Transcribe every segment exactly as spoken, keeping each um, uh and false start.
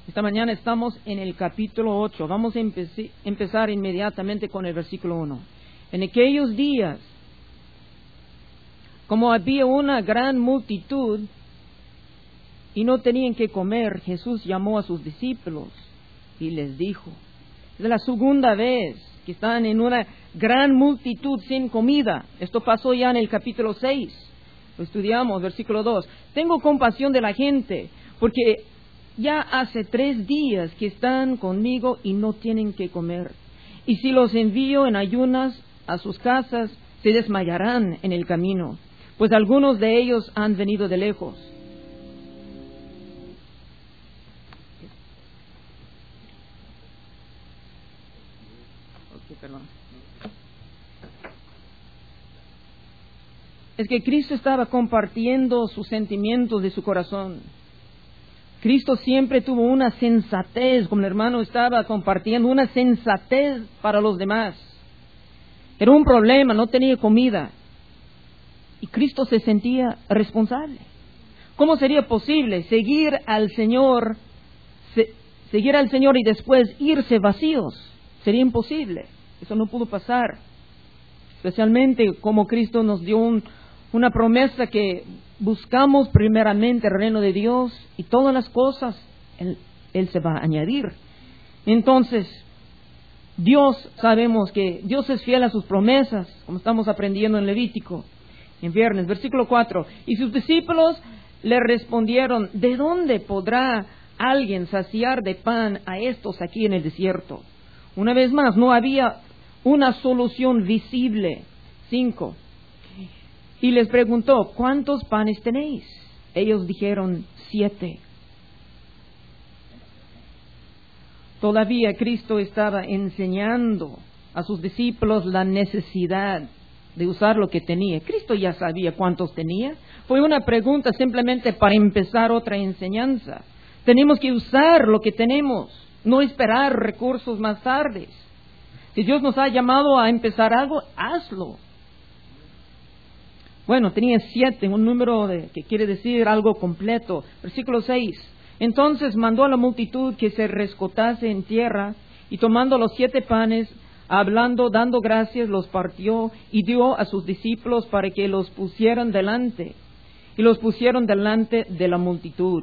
Esta mañana estamos en el capítulo ocho. Vamos a empe- empezar inmediatamente con el versículo uno. En aquellos días, como había una gran multitud y no tenían que comer, Jesús llamó a sus discípulos y les dijo, es la segunda vez que están en una gran multitud sin comida. Esto pasó ya en el capítulo seis. Lo estudiamos, versículo dos. Tengo compasión de la gente, porque ya hace tres días que están conmigo y no tienen que comer. Y si los envío en ayunas a sus casas, se desmayarán en el camino, pues algunos de ellos han venido de lejos. Okay, perdón. Es que Cristo estaba compartiendo sus sentimientos de su corazón. Cristo siempre tuvo una sensatez, como el hermano estaba compartiendo, una sensatez para los demás. Era un problema, no tenía comida. Y Cristo se sentía responsable. ¿Cómo sería posible seguir al Señor, se, seguir al Señor y después irse vacíos? Sería imposible. Eso no pudo pasar. Especialmente como Cristo nos dio un, una promesa que buscamos primeramente el reino de Dios y todas las cosas Él, Él se va a añadir. Entonces, Dios, sabemos que Dios es fiel a sus promesas, como estamos aprendiendo en Levítico, en viernes, versículo cuatro. Y sus discípulos le respondieron, ¿de dónde podrá alguien saciar de pan a estos aquí en el desierto? Una vez más, no había una solución visible. Cinco. Y les preguntó, ¿cuántos panes tenéis? Ellos dijeron, siete. Todavía Cristo estaba enseñando a sus discípulos la necesidad de usar lo que tenía. Cristo ya sabía cuántos tenía. Fue una pregunta simplemente para empezar otra enseñanza. Tenemos que usar lo que tenemos, no esperar recursos más tarde. Si Dios nos ha llamado a empezar algo, hazlo. Bueno, tenía siete, un número de, que quiere decir algo completo. Versículo seis. Entonces mandó a la multitud que se rescotase en tierra, y tomando los siete panes, hablando, dando gracias, los partió y dio a sus discípulos para que los pusieran delante. Y los pusieron delante de la multitud.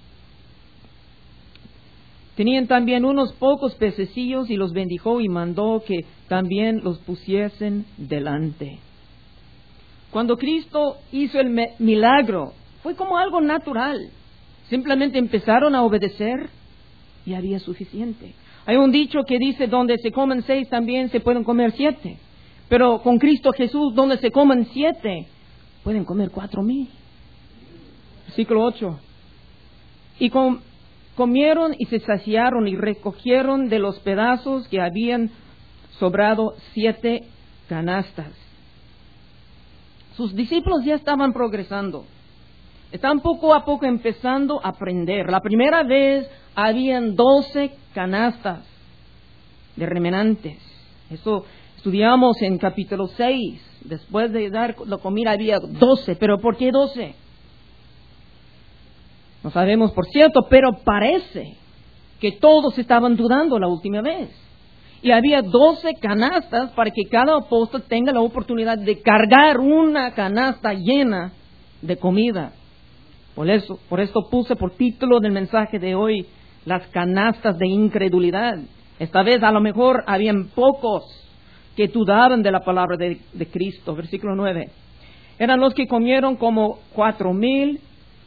Tenían también unos pocos pececillos y los bendijo y mandó que también los pusiesen delante. Cuando Cristo hizo el milagro, fue como algo natural. Simplemente empezaron a obedecer y había suficiente. Hay un dicho que dice, donde se comen seis también se pueden comer siete. Pero con Cristo Jesús, donde se comen siete, pueden comer cuatro mil. Versículo ocho. Y com- comieron y se saciaron y recogieron de los pedazos que habían sobrado siete canastas. Sus discípulos ya estaban progresando. Estaban poco a poco empezando a aprender. La primera vez habían doce canastas de remanentes. Eso estudiamos en capítulo seis. Después de dar la comida había doce. ¿Pero por qué doce? No sabemos por cierto, pero parece que todos estaban dudando la última vez. Y había doce canastas para que cada apóstol tenga la oportunidad de cargar una canasta llena de comida. Por eso, por esto puse por título del mensaje de hoy, las canastas de incredulidad. Esta vez a lo mejor habían pocos que dudaban de la palabra de, de Cristo. Versículo nueve. Eran los que comieron como cuatro mil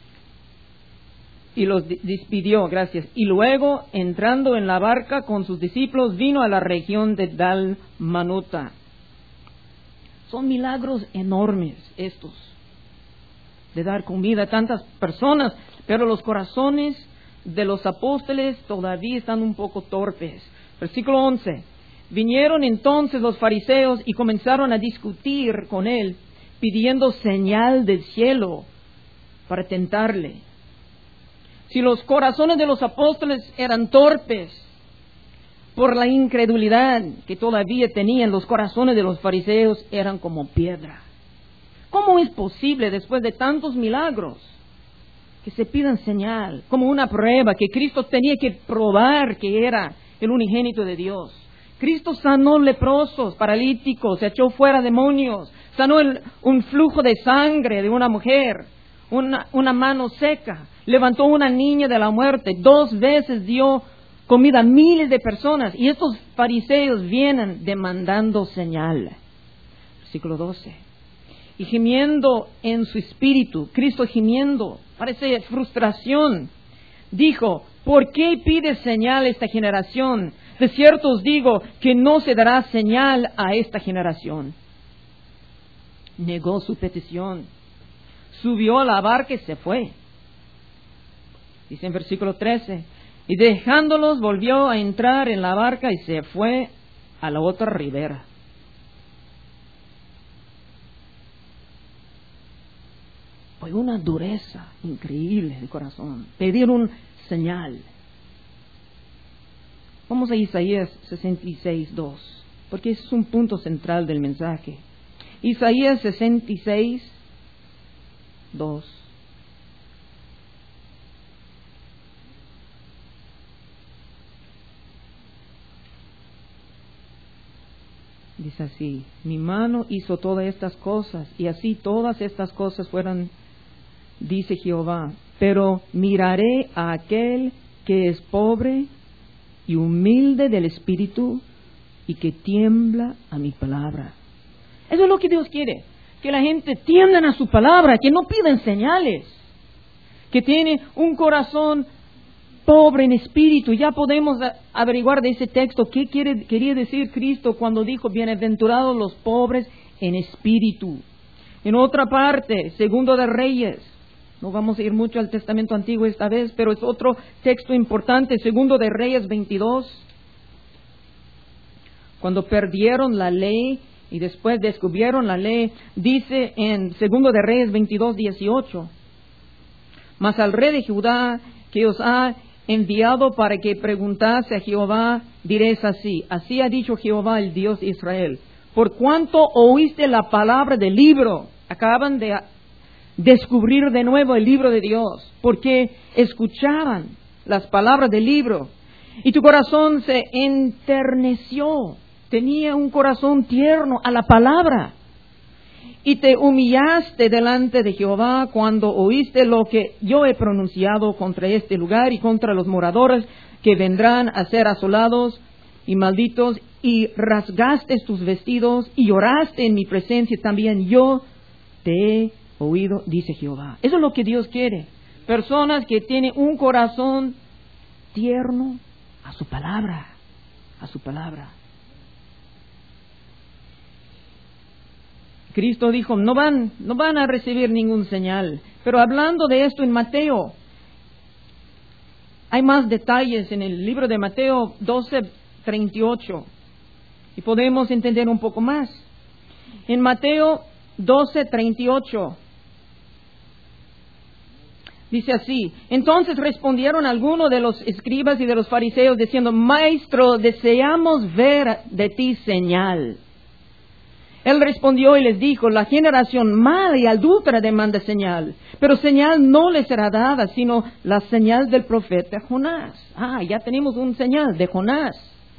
y los despidió, gracias. Y luego, entrando en la barca con sus discípulos, vino a la región de Dalmanuta. Son milagros enormes estos, de dar comida a tantas personas, pero los corazones de los apóstoles todavía están un poco torpes. Versículo once. Vinieron entonces los fariseos y comenzaron a discutir con él, pidiendo señal del cielo para tentarle. Si los corazones de los apóstoles eran torpes por la incredulidad que todavía tenían, los corazones de los fariseos eran como piedra. ¿Cómo es posible después de tantos milagros que se pidan señal, como una prueba, que Cristo tenía que probar que era el unigénito de Dios. Cristo sanó leprosos, paralíticos, echó fuera demonios, sanó el, un flujo de sangre de una mujer, una, una mano seca, levantó una niña de la muerte, dos veces dio comida a miles de personas, y estos fariseos vienen demandando señal. Versículo doce. Y gimiendo en su espíritu, Cristo gimiendo, parece frustración, dijo: ¿por qué pide señal esta generación? De cierto os digo que no se dará señal a esta generación. Negó su petición, subió a la barca y se fue. Dice en versículo trece, y dejándolos volvió a entrar en la barca y se fue a la otra ribera. Fue una dureza increíble de corazón. Pidieron señal. Vamos a Isaías sesenta y seis, dos, porque ese es un punto central del mensaje. Isaías sesenta y seis, dos. Dice así: mi mano hizo todas estas cosas, y así todas estas cosas fueron, dice Jehová, pero miraré a aquel que es pobre y humilde del espíritu y que tiembla a mi palabra. Eso es lo que Dios quiere, que la gente tienda a su palabra, que no piden señales, que tiene un corazón pobre en espíritu. Ya podemos averiguar de ese texto qué quiere, quería decir Cristo cuando dijo: bienaventurados los pobres en espíritu. En otra parte, Segundo de Reyes, no vamos a ir mucho al Testamento Antiguo esta vez, pero es otro texto importante, Segundo de Reyes veintidós, cuando perdieron la ley y después descubrieron la ley, dice en Segundo de Reyes veintidós, dieciocho, mas al rey de Judá que os ha enviado para que preguntase a Jehová, diréis así: así ha dicho Jehová, el Dios de Israel, por cuanto oíste la palabra del libro. Acaban de descubrir de nuevo el libro de Dios, porque escuchaban las palabras del libro, y tu corazón se enterneció, tenía un corazón tierno a la palabra, y te humillaste delante de Jehová cuando oíste lo que yo he pronunciado contra este lugar y contra los moradores que vendrán a ser asolados y malditos, y rasgaste tus vestidos y lloraste en mi presencia, también yo te he oído, dice Jehová. Eso es lo que Dios quiere, personas que tienen un corazón tierno a su palabra, a su palabra. Cristo dijo: no van, no van a recibir ningún señal. Pero hablando de esto en Mateo, hay más detalles en el libro de Mateo doce, treinta y ocho, y podemos entender un poco más. En Mateo doce, treinta y ocho, dice así: entonces respondieron algunos de los escribas y de los fariseos diciendo: Maestro, deseamos ver de ti señal. Él respondió y les dijo: la generación mala y adúltera demanda señal, pero señal no les será dada, sino la señal del profeta Jonás. Ah, ya tenemos un señal de Jonás.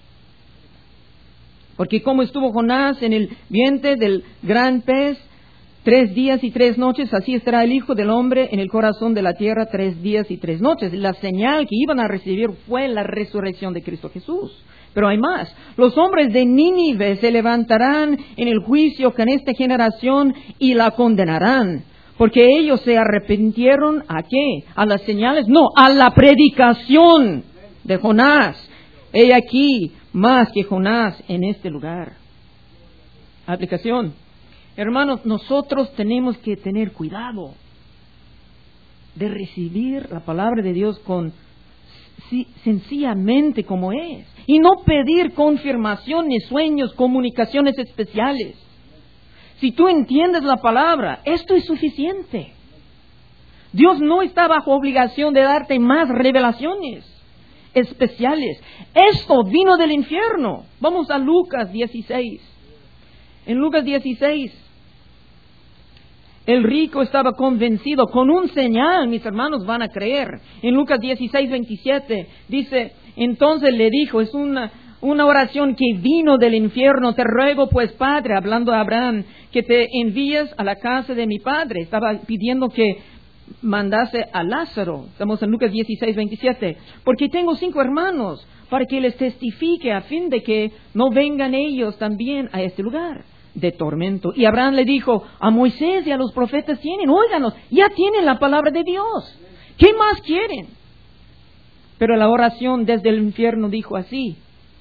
Porque como estuvo Jonás en el vientre del gran pez tres días y tres noches, así estará el Hijo del Hombre en el corazón de la tierra tres días y tres noches. La señal que iban a recibir fue la resurrección de Cristo Jesús. Pero hay más. Los hombres de Nínive se levantarán en el juicio con esta generación y la condenarán, porque ellos se arrepintieron ¿a qué? ¿A las señales? No, a la predicación de Jonás. He aquí más que Jonás en este lugar. Aplicación. Hermanos, nosotros tenemos que tener cuidado de recibir la palabra de Dios con sencillamente como es, y no pedir confirmaciones, sueños, comunicaciones especiales. Si tú entiendes la palabra, esto es suficiente. Dios no está bajo obligación de darte más revelaciones especiales. Esto vino del infierno. Vamos a Lucas dieciséis. En Lucas dieciséis, El rico estaba convencido, con un señal mis hermanos van a creer. En Lucas dieciséis, veintisiete dice, entonces le dijo, es una, una oración que vino del infierno, te ruego pues, Padre, hablando a Abraham, que te envíes a la casa de mi padre. Estaba pidiendo que mandase a Lázaro. Estamos en Lucas dieciséis, veintisiete. Porque tengo cinco hermanos, para que les testifique a fin de que no vengan ellos también a este lugar de tormento. Y Abraham le dijo, a Moisés y a los profetas tienen, óiganos, ya tienen la palabra de Dios. ¿Qué más quieren? Pero la oración desde el infierno dijo así.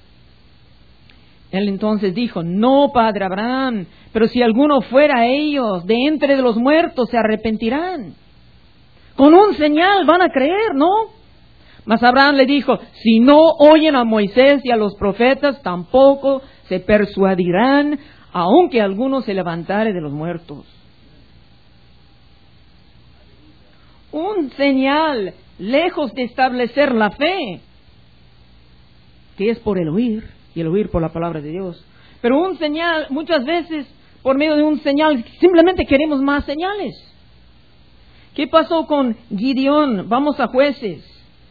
Él entonces dijo, no, padre Abraham, pero si alguno fuera a ellos de entre de los muertos, se arrepentirán. Con un señal van a creer, ¿no? Mas Abraham le dijo, si no oyen a Moisés y a los profetas, tampoco se persuadirán, aunque alguno se levantare de los muertos. Un señal, lejos de establecer la fe, que es por el oír, y el oír por la palabra de Dios. Pero un señal, muchas veces, por medio de un señal, simplemente queremos más señales. ¿Qué pasó con Gideón? Vamos a Jueces.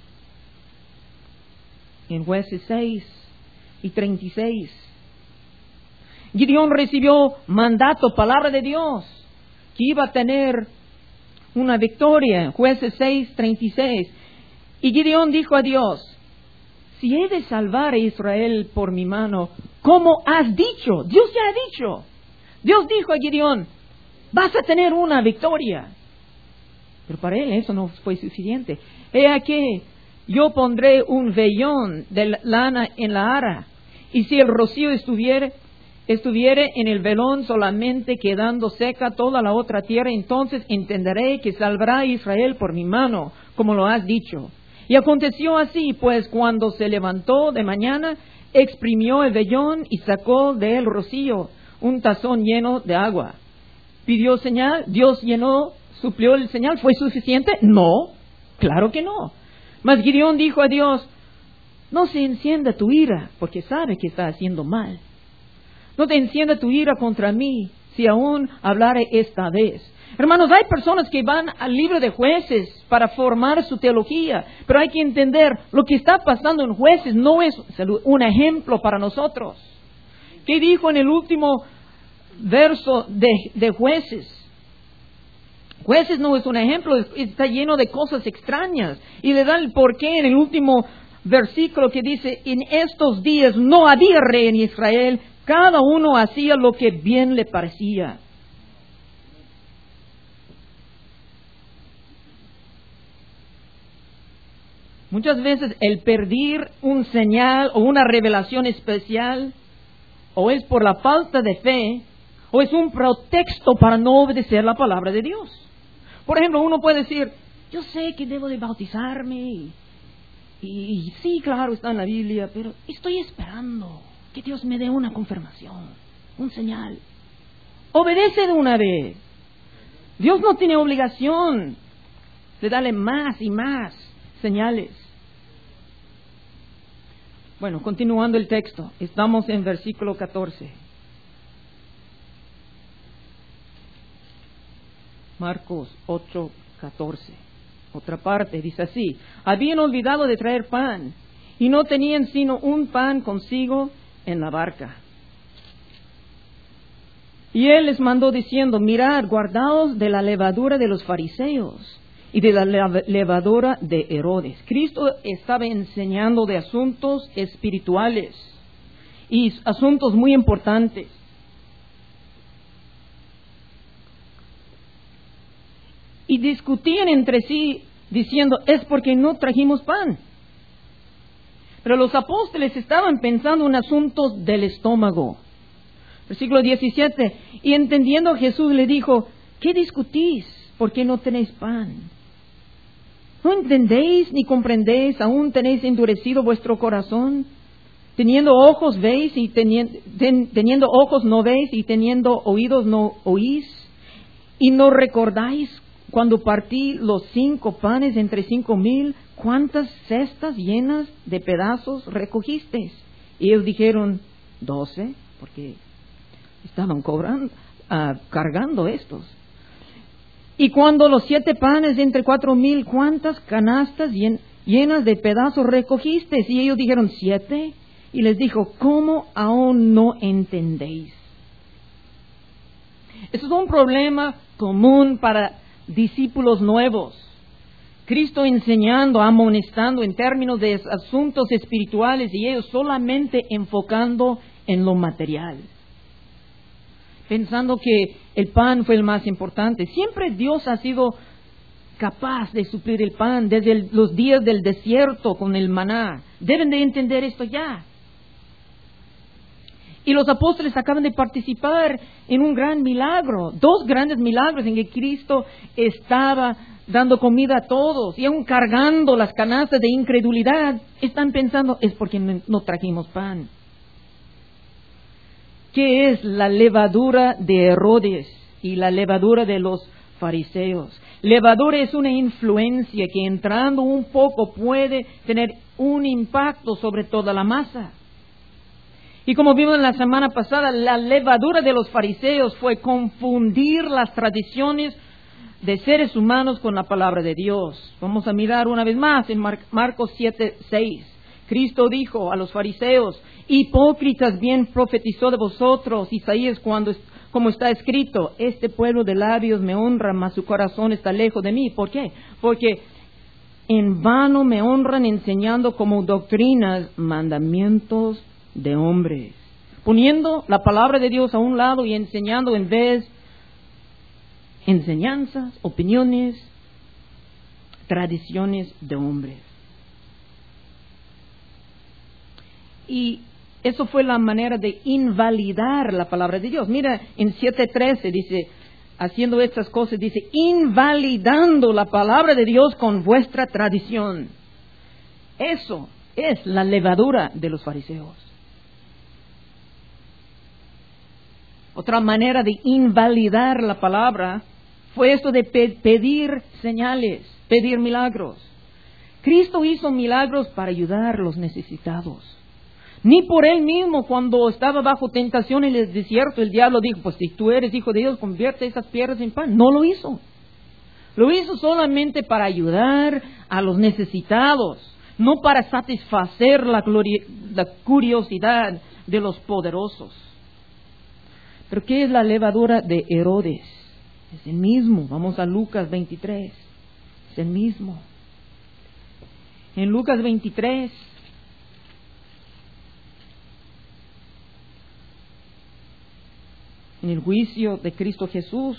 En Jueces seis y treinta y seis. Gideón recibió mandato, palabra de Dios, que iba a tener una victoria. Jueces seis, treinta y seis. Y Gideón dijo a Dios, si he de salvar a Israel por mi mano, ¿cómo has dicho? Dios ya ha dicho. Dios dijo a Gideón, vas a tener una victoria. Pero para él eso no fue suficiente. He aquí, yo pondré un vellón de lana en la ara, y si el rocío estuviere, estuviere en el velón solamente quedando seca toda la otra tierra, entonces entenderé que salvará a Israel por mi mano, como lo has dicho. Y aconteció así, pues cuando se levantó de mañana, exprimió el vellón y sacó de él rocío, un tazón lleno de agua. Pidió señal, Dios llenó, suplió el señal, ¿fue suficiente? No, claro que no. Mas Gideón dijo a Dios, no se encienda tu ira, porque sabe que está haciendo mal. No te encienda tu ira contra mí, si aún hablare esta vez. Hermanos, hay personas que van al libro de Jueces para formar su teología, pero hay que entender, lo que está pasando en Jueces no es un ejemplo para nosotros. ¿Qué dijo en el último verso de, de Jueces? Jueces no es un ejemplo, está lleno de cosas extrañas. Y le da el porqué en el último versículo que dice, en estos días no había rey en Israel, cada uno hacía lo que bien le parecía. Muchas veces el perder un señal o una revelación especial, o es por la falta de fe, o es un pretexto para no obedecer la palabra de Dios. Por ejemplo, uno puede decir, yo sé que debo de bautizarme, y, y sí, claro, está en la Biblia, pero estoy esperando que Dios me dé una confirmación, un señal. Obedece de una vez. Dios no tiene obligación de darle más y más señales. Bueno, continuando el texto, estamos en versículo catorce. Marcos ocho, catorce. Otra parte dice así: habían olvidado de traer pan y no tenían sino un pan consigo en la barca. Y él les mandó diciendo: mirad, guardaos de la levadura de los fariseos y de la levadura de Herodes. Cristo estaba enseñando de asuntos espirituales y asuntos muy importantes. Y discutían entre sí diciendo: es porque no trajimos pan. Pero los apóstoles estaban pensando en asuntos del estómago. Versículo diecisiete. Y entendiendo Jesús le dijo: ¿qué discutís? ¿Por qué no tenéis pan? ¿No entendéis ni comprendéis? ¿Aún tenéis endurecido vuestro corazón? Teniendo ojos veis y teniendo, ten, teniendo ojos no veis, y teniendo oídos no oís. ¿Y no recordáis cuando partí los cinco panes entre cinco mil, cuántas cestas llenas de pedazos recogisteis? Y ellos dijeron: doce, porque estaban cobrando, uh, cargando estos. Y cuando los siete panes entre cuatro mil, ¿cuántas canastas llen, llenas de pedazos recogiste? Y ellos dijeron, siete. Y les dijo, ¿cómo aún no entendéis? Eso es un problema común para discípulos nuevos. Cristo enseñando, amonestando en términos de asuntos espirituales y ellos solamente enfocando en lo material. Pensando que el pan fue el más importante. Siempre Dios ha sido capaz de suplir el pan desde el, los días del desierto con el maná. Deben de entender esto ya. Y los apóstoles acaban de participar en un gran milagro, dos grandes milagros en que Cristo estaba dando comida a todos y aún cargando las canastas de incredulidad. Están pensando, es porque no trajimos pan. ¿Qué es la levadura de Herodes y la levadura de los fariseos? Levadura es una influencia que entrando un poco puede tener un impacto sobre toda la masa. Y como vimos la semana pasada, la levadura de los fariseos fue confundir las tradiciones de seres humanos con la palabra de Dios. Vamos a mirar una vez más en Mar- Marcos siete, seis. Cristo dijo a los fariseos, hipócritas, bien profetizó de vosotros Isaías cuando, como está escrito, este pueblo de labios me honra, mas su corazón está lejos de mí. ¿Por qué? Porque en vano me honran enseñando como doctrinas mandamientos de hombres, poniendo la palabra de Dios a un lado y enseñando en vez enseñanzas, opiniones, tradiciones de hombres. Y eso fue la manera de invalidar la palabra de Dios. Mira, en siete trece dice, haciendo estas cosas, dice, invalidando la palabra de Dios con vuestra tradición. Eso es la levadura de los fariseos. Otra manera de invalidar la palabra fue esto de pe- pedir señales, pedir milagros. Cristo hizo milagros para ayudar a los necesitados. Ni por Él mismo, cuando estaba bajo tentación en el desierto, el diablo dijo, pues si tú eres hijo de Dios, convierte esas piedras en pan. No lo hizo. Lo hizo solamente para ayudar a los necesitados, no para satisfacer la, glori- la curiosidad de los poderosos. Pero ¿qué es la levadura de Herodes? Es el mismo. Vamos a Lucas veintitrés. Es el mismo. En Lucas veintitrés, en el juicio de Cristo Jesús,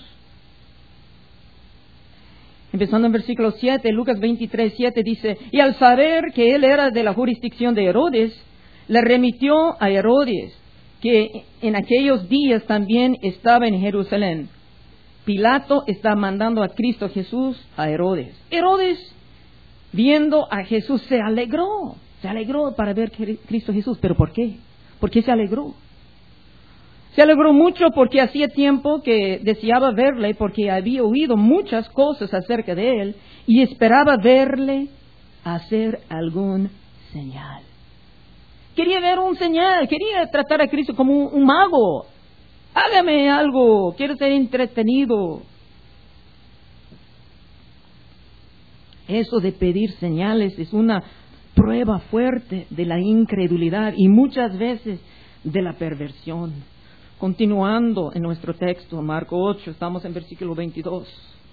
empezando en versículo siete, Lucas veintitrés, siete dice, y al saber que él era de la jurisdicción de Herodes, le remitió a Herodes, que en aquellos días también estaba en Jerusalén. Pilato está mandando a Cristo Jesús a Herodes. Herodes, viendo a Jesús, se alegró. Se alegró para ver a Cristo Jesús. ¿Pero por qué? ¿Por qué se alegró? Se alegró mucho porque hacía tiempo que deseaba verle, porque había oído muchas cosas acerca de él y esperaba verle hacer algún señal. Quería ver un señal, quería tratar a Cristo como un, un mago. Hágame algo, quiero ser entretenido. Eso de pedir señales es una prueba fuerte de la incredulidad y muchas veces de la perversión. Continuando en nuestro texto, Marcos ocho, estamos en versículo veintidós.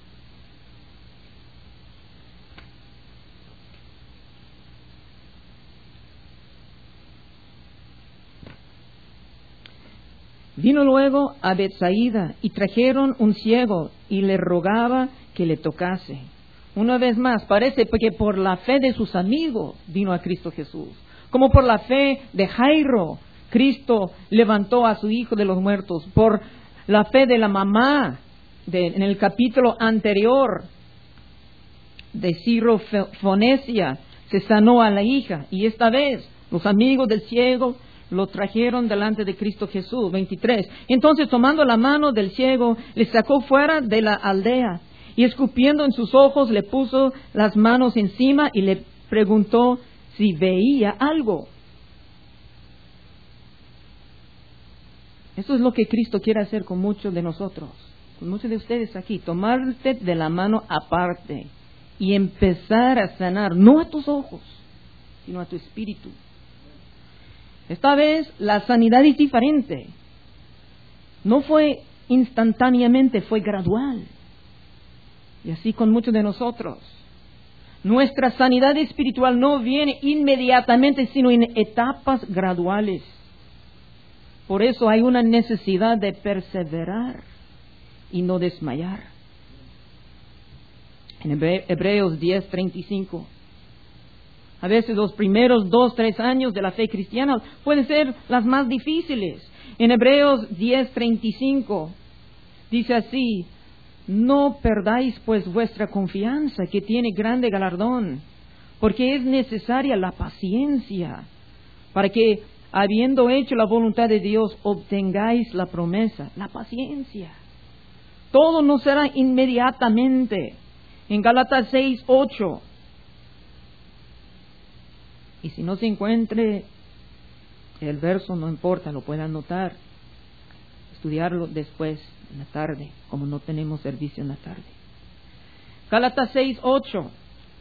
Vino luego a Betsaida y trajeron un ciego y le rogaba que le tocase. Una vez más, parece que por la fe de sus amigos vino a Cristo Jesús. Como por la fe de Jairo, Cristo levantó a su hijo de los muertos. Por la fe de la mamá, de, en el capítulo anterior de Sirofenecia, se sanó a la hija. Y esta vez, los amigos del ciego lo trajeron delante de Cristo Jesús. veintitrés. Entonces, tomando la mano del ciego, le sacó fuera de la aldea y escupiendo en sus ojos, le puso las manos encima y le preguntó si veía algo. Eso es lo que Cristo quiere hacer con muchos de nosotros. con muchos de ustedes aquí, tomarte de la mano aparte y empezar a sanar, no a tus ojos, sino a tu espíritu. Esta vez la sanidad es diferente. No fue instantáneamente, fue gradual. Y así con muchos de nosotros. Nuestra sanidad espiritual no viene inmediatamente, sino en etapas graduales. Por eso hay una necesidad de perseverar y no desmayar. En Hebreos diez, treinta y cinco. A veces los primeros dos, tres años de la fe cristiana pueden ser las más difíciles. En Hebreos diez, treinta y cinco dice así: no perdáis pues vuestra confianza, que tiene grande galardón, porque es necesaria la paciencia, para que, habiendo hecho la voluntad de Dios, obtengáis la promesa. La paciencia. Todo no será inmediatamente. En Gálatas seis, ocho. Y si no se encuentre el verso, no importa, lo puede anotar, estudiarlo después, en la tarde, como no tenemos servicio en la tarde. Gálatas seis, ocho.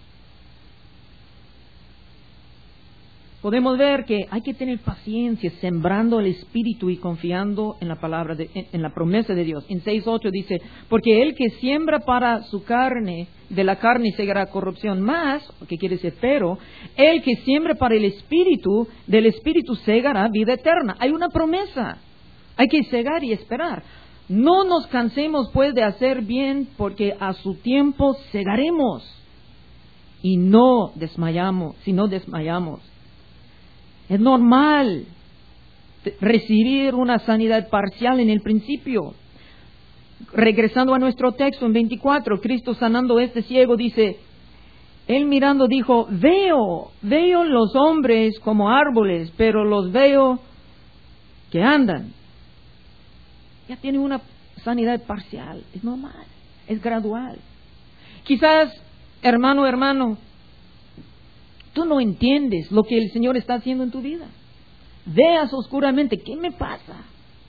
Podemos ver que hay que tener paciencia, sembrando el Espíritu y confiando en la palabra, de, en, en la promesa de Dios. En seis, ocho dice: porque el que siembra para su carne, de la carne segará corrupción, más, que quiere decir pero, el que siembra para el Espíritu, del Espíritu segará vida eterna. Hay una promesa, hay que segar y esperar. No nos cansemos pues de hacer bien, porque a su tiempo segaremos y no desmayamos, si no desmayamos. Es normal recibir una sanidad parcial en el principio. Regresando a nuestro texto en veinticuatro, Cristo sanando a este ciego dice: él mirando dijo: veo, veo los hombres como árboles, pero los veo que andan. Ya tiene una sanidad parcial, es normal, es gradual. Quizás, hermano, hermano, tú no entiendes lo que el Señor está haciendo en tu vida. Veas oscuramente, ¿qué me pasa?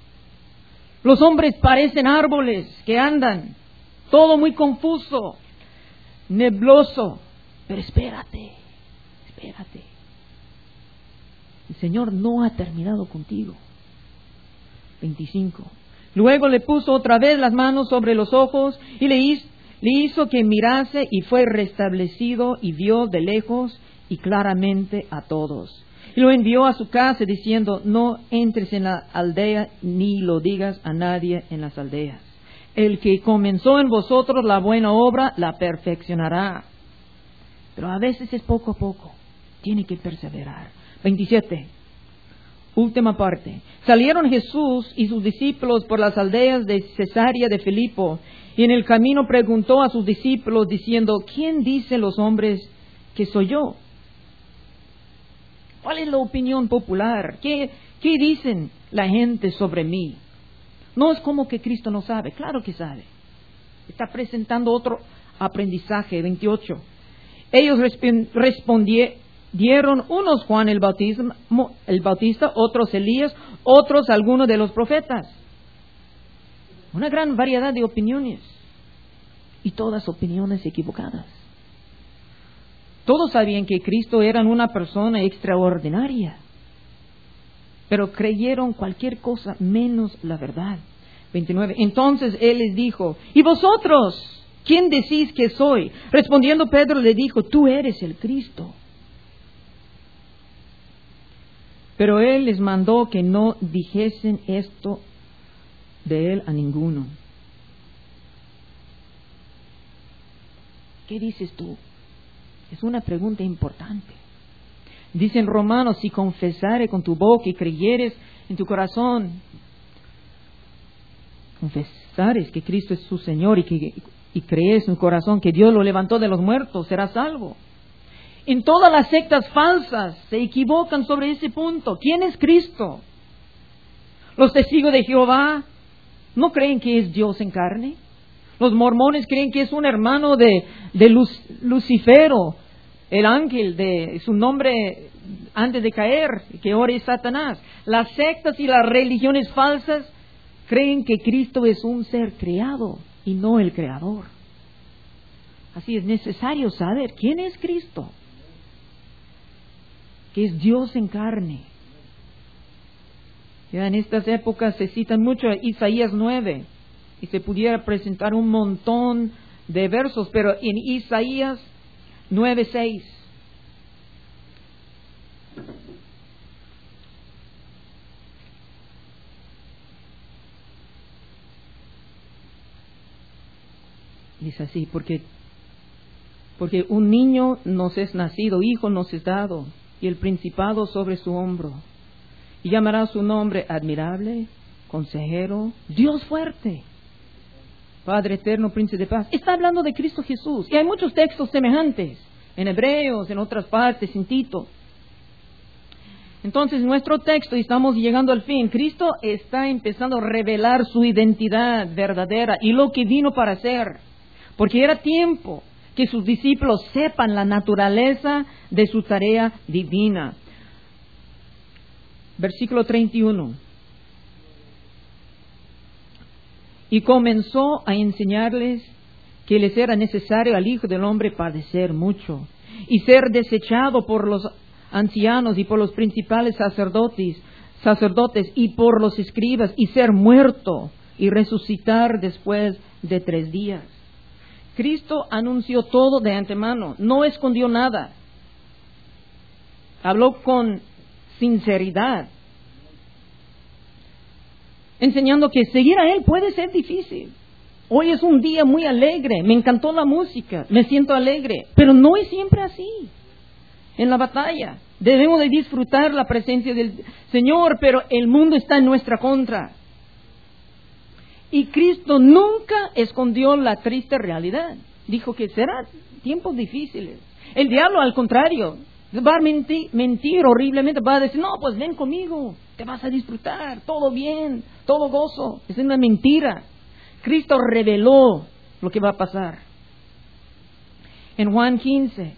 Los hombres parecen árboles que andan, todo muy confuso, nebloso. Pero espérate, espérate. El Señor no ha terminado contigo. veinticinco. Luego le puso otra vez las manos sobre los ojos y le hizo, le hizo que mirase, y fue restablecido y vio de lejos y claramente a todos. Y lo envió a su casa diciendo: no entres en la aldea ni lo digas a nadie en las aldeas. El que comenzó en vosotros la buena obra la perfeccionará. Pero a veces es poco a poco. Tiene que perseverar. veintisiete. Última parte. Salieron Jesús y sus discípulos por las aldeas de Cesarea de Filipo, y en el camino preguntó a sus discípulos diciendo: ¿quién dicen los hombres que soy yo? ¿Cuál es la opinión popular? ¿Qué, qué dicen la gente sobre mí? No es como que Cristo no sabe, claro que sabe. Está presentando otro aprendizaje. veintiocho. Ellos respondieron, unos Juan el Bautista, el Bautista, otros Elías, otros algunos de los profetas. Una gran variedad de opiniones, y todas opiniones equivocadas. Todos sabían que Cristo era una persona extraordinaria, pero creyeron cualquier cosa menos la verdad. veintinueve. Entonces Él les dijo: ¿y vosotros quién decís que soy? Respondiendo Pedro le dijo: tú eres el Cristo. Pero Él les mandó que no dijesen esto de Él a ninguno. ¿Qué dices tú? Es una pregunta importante. Dice en Romanos: si confesares con tu boca y creyeres en tu corazón, confesares que Cristo es su Señor y que y crees en tu corazón que Dios lo levantó de los muertos, serás salvo. En todas las sectas falsas se equivocan sobre ese punto. ¿Quién es Cristo? Los testigos de Jehová no creen que es Dios en carne. Los mormones creen que es un hermano de, de Luz, Lucifero, el ángel de su nombre antes de caer, que ahora es Satanás. Las sectas y las religiones falsas creen que Cristo es un ser creado y no el Creador. Así es necesario saber quién es Cristo, que es Dios en carne. Ya en estas épocas se citan mucho Isaías nueve, y se pudiera presentar un montón de versos, pero en Isaías nueve seis. Dice así, porque, porque un niño nos es nacido, hijo nos es dado, y el principado sobre su hombro. Y llamará su nombre admirable, consejero, Dios fuerte, Padre eterno, príncipe de paz. Está hablando de Cristo Jesús. Y hay muchos textos semejantes, en Hebreos, en otras partes, en Tito. Entonces, nuestro texto, y estamos llegando al fin, Cristo está empezando a revelar su identidad verdadera y lo que vino para hacer. Porque era tiempo que sus discípulos sepan la naturaleza de su tarea divina. Versículo treinta y uno. Y comenzó a enseñarles que les era necesario al Hijo del Hombre padecer mucho y ser desechado por los ancianos y por los principales sacerdotes, sacerdotes y por los escribas, y ser muerto y resucitar después de tres días. Cristo anunció todo de antemano, no escondió nada. Habló con sinceridad, enseñando que seguir a Él puede ser difícil. Hoy es un día muy alegre, me encantó la música, me siento alegre, pero no es siempre así. En la batalla debemos de disfrutar la presencia del Señor, pero el mundo está en nuestra contra. Y Cristo nunca escondió la triste realidad. Dijo que serán tiempos difíciles. El diablo, al contrario, va a mentir, mentir horriblemente, va a decir, no, pues ven conmigo, te vas a disfrutar, todo bien, todo gozo. Es una mentira. Cristo reveló lo que va a pasar. En Juan quince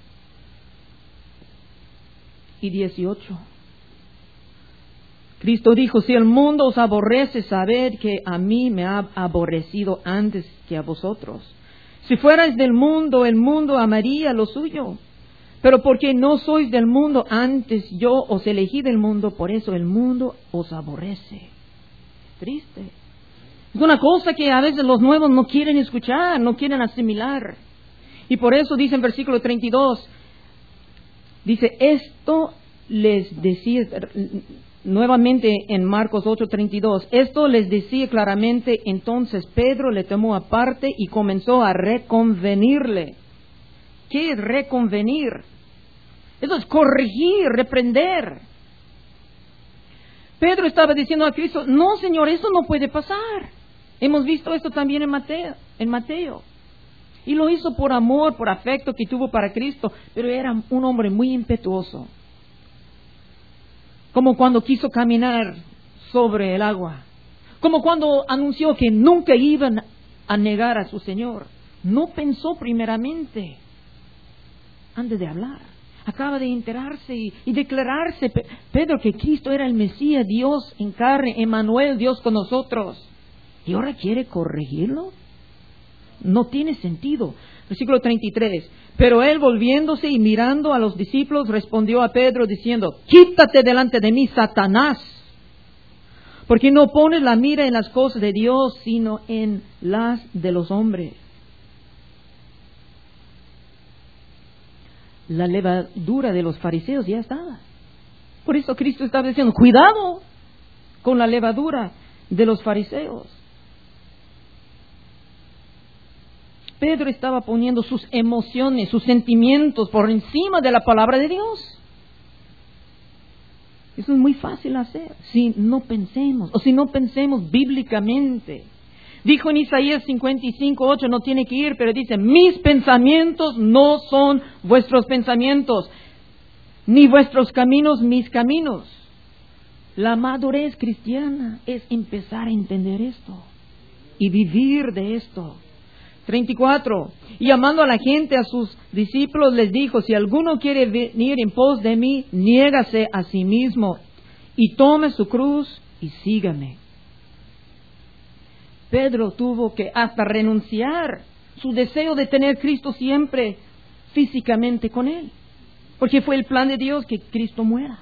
y dieciocho, Cristo dijo, si el mundo os aborrece, sabed que a mí me ha aborrecido antes que a vosotros. Si fuerais del mundo, el mundo amaría lo suyo. Pero porque no sois del mundo, antes yo os elegí del mundo, por eso el mundo os aborrece. Triste. Es una cosa que a veces los nuevos no quieren escuchar, no quieren asimilar. Y por eso dice en versículo treinta y dos, dice, esto les decía, nuevamente en Marcos ocho treinta y dos, esto les decía claramente, entonces Pedro le tomó aparte y comenzó a reconvenirle. ¿Qué es reconvenir? Eso es corregir, reprender. Pedro estaba diciendo a Cristo, no, Señor, eso no puede pasar. Hemos visto esto también en Mateo, en Mateo. Y lo hizo por amor, por afecto que tuvo para Cristo, pero era un hombre muy impetuoso. Como cuando quiso caminar sobre el agua. Como cuando anunció que nunca iban a negar a su Señor. No pensó primeramente antes de hablar. Acaba de enterarse y, y declararse Pedro que Cristo era el Mesías, Dios en carne, Emmanuel, Dios con nosotros. ¿Y ahora quiere corregirlo? No tiene sentido. Versículo treinta y tres. Pero él, volviéndose y mirando a los discípulos, respondió a Pedro diciendo, quítate delante de mí, Satanás, porque no pones la mira en las cosas de Dios, sino en las de los hombres. La levadura de los fariseos ya estaba. Por eso Cristo estaba diciendo, cuidado con la levadura de los fariseos. Pedro estaba poniendo sus emociones, sus sentimientos por encima de la palabra de Dios. Eso es muy fácil hacer si no pensemos, o si no pensemos bíblicamente. Dijo en Isaías cincuenta y cinco ocho, no tiene que ir, pero dice, mis pensamientos no son vuestros pensamientos, ni vuestros caminos mis caminos. La madurez cristiana es empezar a entender esto y vivir de esto. treinta y cuatro. Y llamando a la gente, a sus discípulos, les dijo, si alguno quiere venir en pos de mí, niégase a sí mismo y tome su cruz y sígame. Pedro tuvo que hasta renunciar su deseo de tener Cristo siempre físicamente con él, porque fue el plan de Dios que Cristo muera.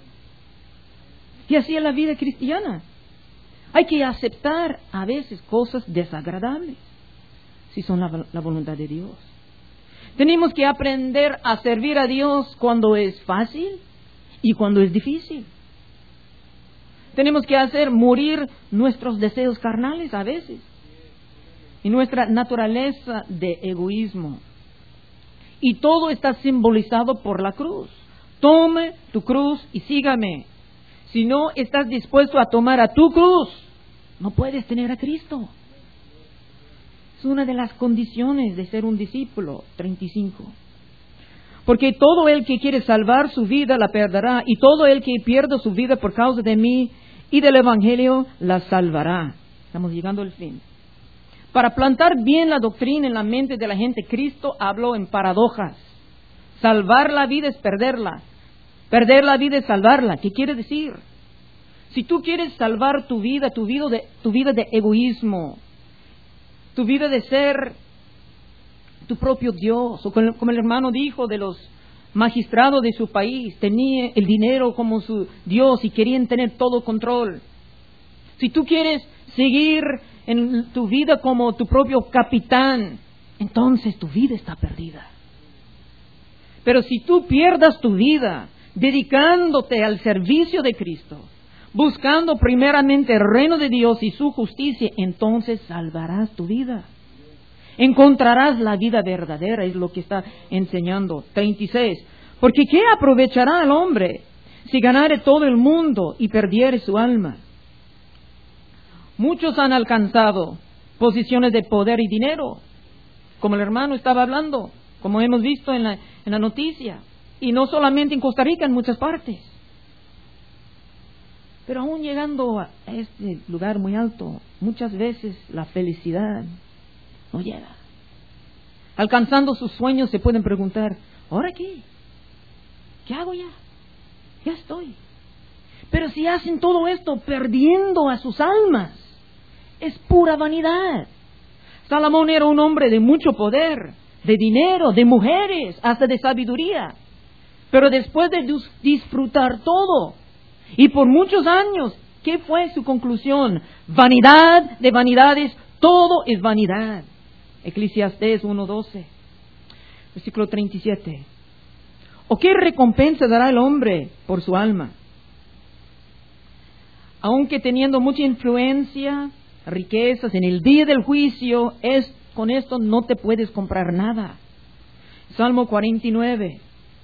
Y así es la vida cristiana. Hay que aceptar a veces cosas desagradables, si son la, la voluntad de Dios. Tenemos que aprender a servir a Dios cuando es fácil y cuando es difícil. Tenemos que hacer morir nuestros deseos carnales a veces y nuestra naturaleza de egoísmo. Y todo está simbolizado por la cruz. Tome tu cruz y sígame. Si no estás dispuesto a tomar a tu cruz, no puedes tener a Cristo. Es una de las condiciones de ser un discípulo. treinta y cinco. Porque todo el que quiere salvar su vida la perderá, y todo el que pierda su vida por causa de mí y del Evangelio la salvará. Estamos llegando al fin. Para plantar bien la doctrina en la mente de la gente, Cristo habló en paradojas. Salvar la vida es perderla. Perder la vida es salvarla. ¿Qué quiere decir? Si tú quieres salvar tu vida, tu vida de, tu vida de egoísmo, tu vida de ser tu propio Dios, o como el hermano dijo de los magistrados de su país, tenía el dinero como su Dios y querían tener todo control. Si tú quieres seguir en tu vida como tu propio capitán, entonces tu vida está perdida. Pero si tú pierdas tu vida dedicándote al servicio de Cristo, buscando primeramente el reino de Dios y su justicia, entonces salvarás tu vida. Encontrarás la vida verdadera, es lo que está enseñando. treinta y seis. Porque ¿qué aprovechará el hombre si ganare todo el mundo y perdiere su alma? Muchos han alcanzado posiciones de poder y dinero, como el hermano estaba hablando, como hemos visto en la, en la noticia, y no solamente en Costa Rica, en muchas partes. Pero aún llegando a este lugar muy alto, muchas veces la felicidad no llega. Alcanzando sus sueños se pueden preguntar, ¿ahora qué? ¿Qué hago ya? Ya estoy. Pero si hacen todo esto perdiendo a sus almas, es pura vanidad. Salomón era un hombre de mucho poder, de dinero, de mujeres, hasta de sabiduría. Pero después de disfrutar todo, y por muchos años, ¿qué fue su conclusión? Vanidad de vanidades, todo es vanidad. Eclesiastés uno doce, versículo treinta y siete. ¿O qué recompensa dará el hombre por su alma? Aunque teniendo mucha influencia, riquezas, en el día del juicio, es, con esto no te puedes comprar nada. Salmo cuarenta y nueve.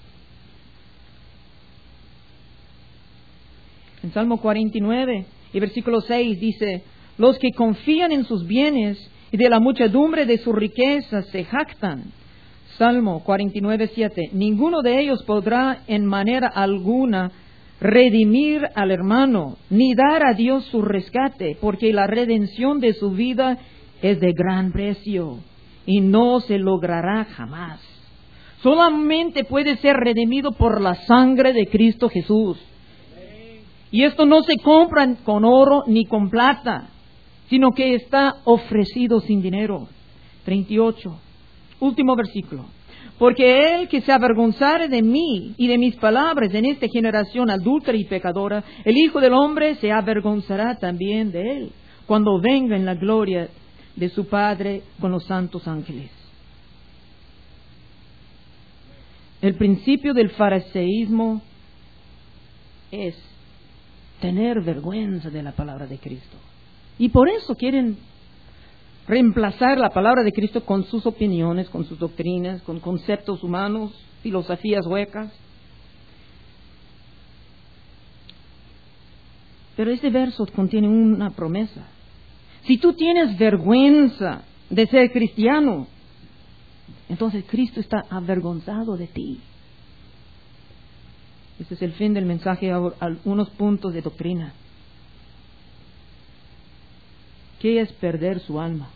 En Salmo cuarenta y nueve y versículo seis dice, los que confían en sus bienes y de la muchedumbre de sus riquezas se jactan. Salmo cuarenta y nueve, siete. Ninguno de ellos podrá en manera alguna redimir al hermano, ni dar a Dios su rescate, porque la redención de su vida es de gran precio y no se logrará jamás. Solamente puede ser redimido por la sangre de Cristo Jesús. Y esto no se compra con oro ni con plata, sino que está ofrecido sin dinero. treinta y ocho. Último versículo. Porque el que se avergonzare de mí y de mis palabras en esta generación adúltera y pecadora, el Hijo del Hombre se avergonzará también de él, cuando venga en la gloria de su Padre con los santos ángeles. El principio del fariseísmo es tener vergüenza de la palabra de Cristo. Y por eso quieren reemplazar la palabra de Cristo con sus opiniones, con sus doctrinas, con conceptos humanos, filosofías huecas. Pero este verso contiene una promesa. Si tú tienes vergüenza de ser cristiano, entonces Cristo está avergonzado de ti. Este es el fin del mensaje, algunos puntos de doctrina. ¿Qué es perder su alma?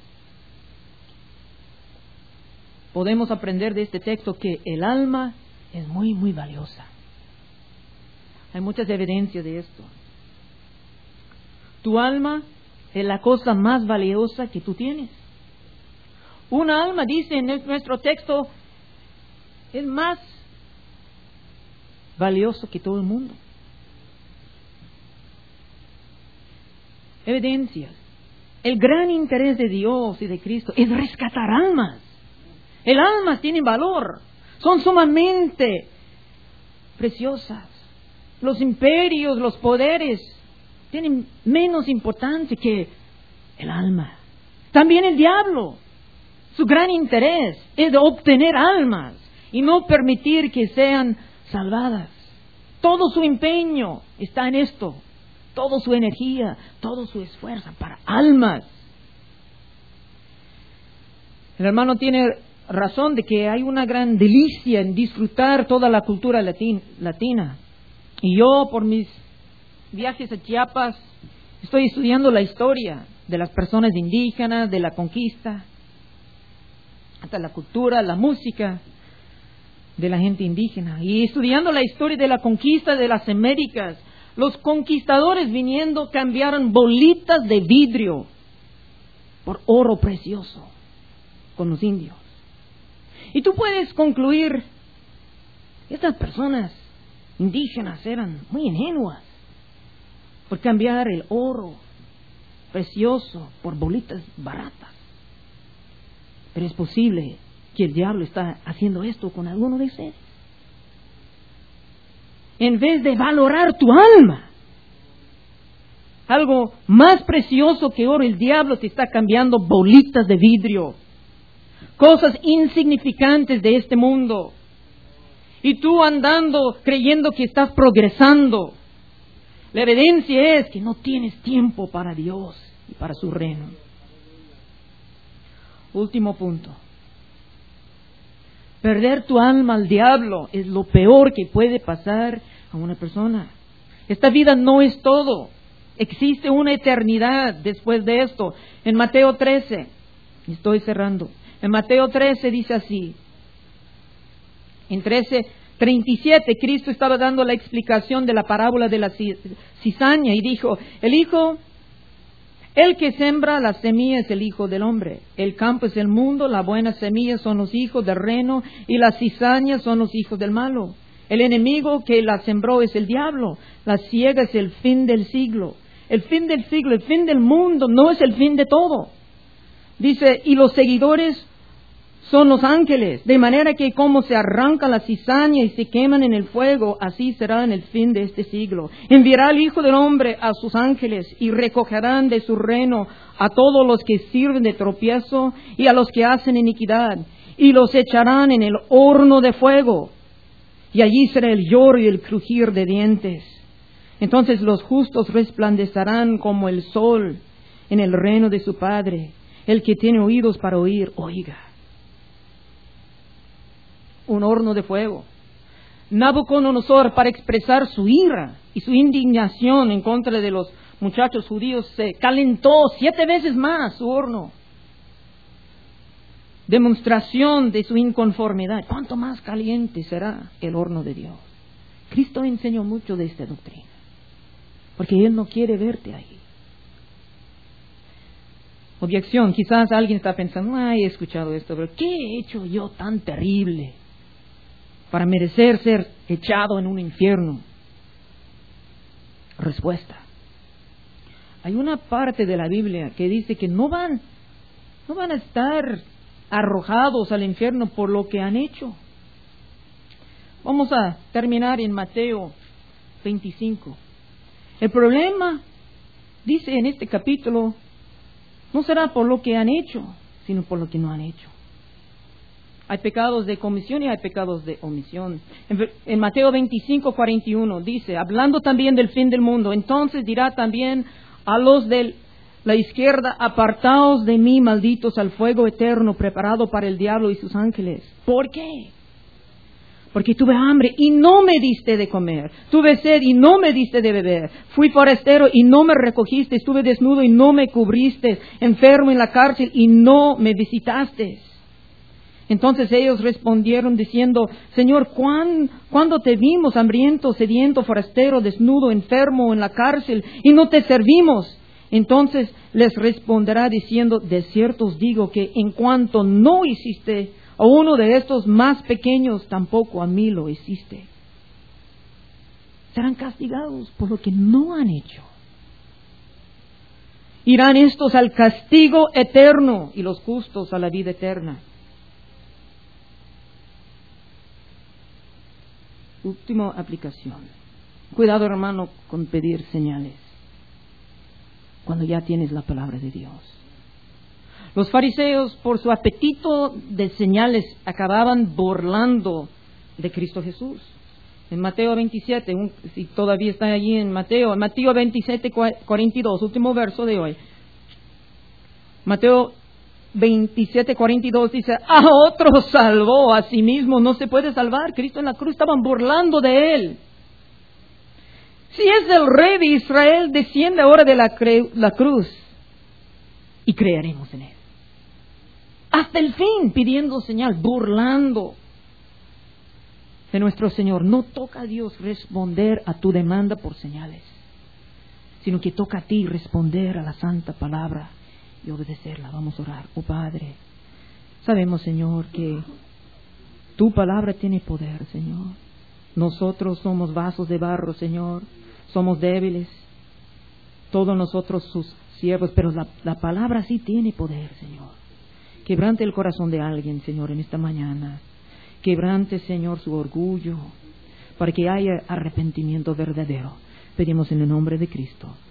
Podemos aprender de este texto que el alma es muy, muy valiosa. Hay muchas evidencias de esto. Tu alma es la cosa más valiosa que tú tienes. Una alma, dice en nuestro texto, es más valioso que todo el mundo. Evidencias. El gran interés de Dios y de Cristo es rescatar almas. El almas tienen valor, son sumamente preciosas. Los imperios, los poderes tienen menos importancia que el alma. También el diablo, su gran interés es de obtener almas y no permitir que sean salvadas. Todo su empeño está en esto, toda su energía, todo su esfuerzo para almas. El hermano tiene razón de que hay una gran delicia en disfrutar toda la cultura latin, latina. Y yo, por mis viajes a Chiapas, estoy estudiando la historia de las personas indígenas, de la conquista, hasta la cultura, la música de la gente indígena. Y estudiando la historia de la conquista de las Américas, los conquistadores viniendo cambiaron bolitas de vidrio por oro precioso con los indios. Y tú puedes concluir, estas personas indígenas eran muy ingenuas por cambiar el oro precioso por bolitas baratas. Pero es posible que el diablo está haciendo esto con alguno de ustedes. En vez de valorar tu alma, algo más precioso que oro, el diablo te está cambiando bolitas de vidrio, cosas insignificantes de este mundo. Y tú andando creyendo que estás progresando. La evidencia es que no tienes tiempo para Dios y para su reino. Último punto. Perder tu alma al diablo es lo peor que puede pasar a una persona. Esta vida no es todo. Existe una eternidad después de esto. En Mateo trece, estoy cerrando. En Mateo trece dice así. En trece treinta y siete, Cristo estaba dando la explicación de la parábola de la cizaña y dijo, el hijo, el que sembra la semilla es el Hijo del Hombre. El campo es el mundo, la buena semilla son los hijos del reino y las cizañas son los hijos del malo. El enemigo que la sembró es el diablo. La siega es el fin del siglo. El fin del siglo, el fin del mundo no es el fin de todo. Dice, y los seguidores son los ángeles, de manera que como se arranca la cizaña y se queman en el fuego, así será en el fin de este siglo. Enviará el Hijo del Hombre a sus ángeles y recogerán de su reino a todos los que sirven de tropiezo y a los que hacen iniquidad, y los echarán en el horno de fuego, y allí será el lloro y el crujir de dientes. Entonces los justos resplandecerán como el sol en el reino de su Padre. El que tiene oídos para oír, oiga. Un horno de fuego. Nabucodonosor, para expresar su ira y su indignación en contra de los muchachos judíos, se calentó siete veces más su horno. Demostración de su inconformidad. ¿Cuánto más caliente será el horno de Dios? Cristo enseñó mucho de esta doctrina, porque Él no quiere verte ahí. Objeción, quizás alguien está pensando, ay, he escuchado esto, pero ¿qué he hecho yo tan terrible para merecer ser echado en un infierno? Respuesta. Hay una parte de la Biblia que dice que no van, no van a estar arrojados al infierno por lo que han hecho. Vamos a terminar en Mateo veinticinco. El problema, dice en este capítulo, no será por lo que han hecho, sino por lo que no han hecho. Hay pecados de comisión y hay pecados de omisión. En, en Mateo veinticinco, cuarenta y uno dice, hablando también del fin del mundo, entonces dirá también a los de la izquierda, apartaos de mí, malditos, al fuego eterno preparado para el diablo y sus ángeles. ¿Por qué? Porque tuve hambre y no me diste de comer. Tuve sed y no me diste de beber. Fui forastero y no me recogiste. Estuve desnudo y no me cubriste. Enfermo en la cárcel y no me visitaste. Entonces ellos respondieron diciendo, Señor, ¿cuán, ¿cuándo te vimos hambriento, sediento, forastero, desnudo, enfermo en la cárcel y no te servimos? Entonces les responderá diciendo, de cierto os digo que en cuanto no hiciste a uno de estos más pequeños, tampoco a mí lo hiciste. Serán castigados por lo que no han hecho. Irán estos al castigo eterno y los justos a la vida eterna. Última aplicación. Cuidado, hermano, con pedir señales cuando ya tienes la palabra de Dios. Los fariseos, por su apetito de señales, acababan burlando de Cristo Jesús. En Mateo veintisiete, un, si todavía está allí en Mateo, Mateo veintisiete, cuarenta y dos, último verso de hoy. Mateo veintisiete, cuarenta y dos dice, a otro salvó, a sí mismo no se puede salvar. Cristo en la cruz, estaban burlando de Él. Si es el Rey de Israel, desciende ahora de la, cre- la cruz y creeremos en Él. Hasta el fin, pidiendo señal, burlando de nuestro Señor. No toca a Dios responder a tu demanda por señales, sino que toca a ti responder a la santa palabra y obedecerla. Vamos a orar. Oh Padre, sabemos, Señor, que tu palabra tiene poder, Señor. Nosotros somos vasos de barro, Señor. Somos débiles. Todos nosotros sus siervos, pero la, la palabra sí tiene poder, Señor. Quebrante el corazón de alguien, Señor, en esta mañana. Quebrante, Señor, su orgullo, para que haya arrepentimiento verdadero. Pedimos en el nombre de Cristo.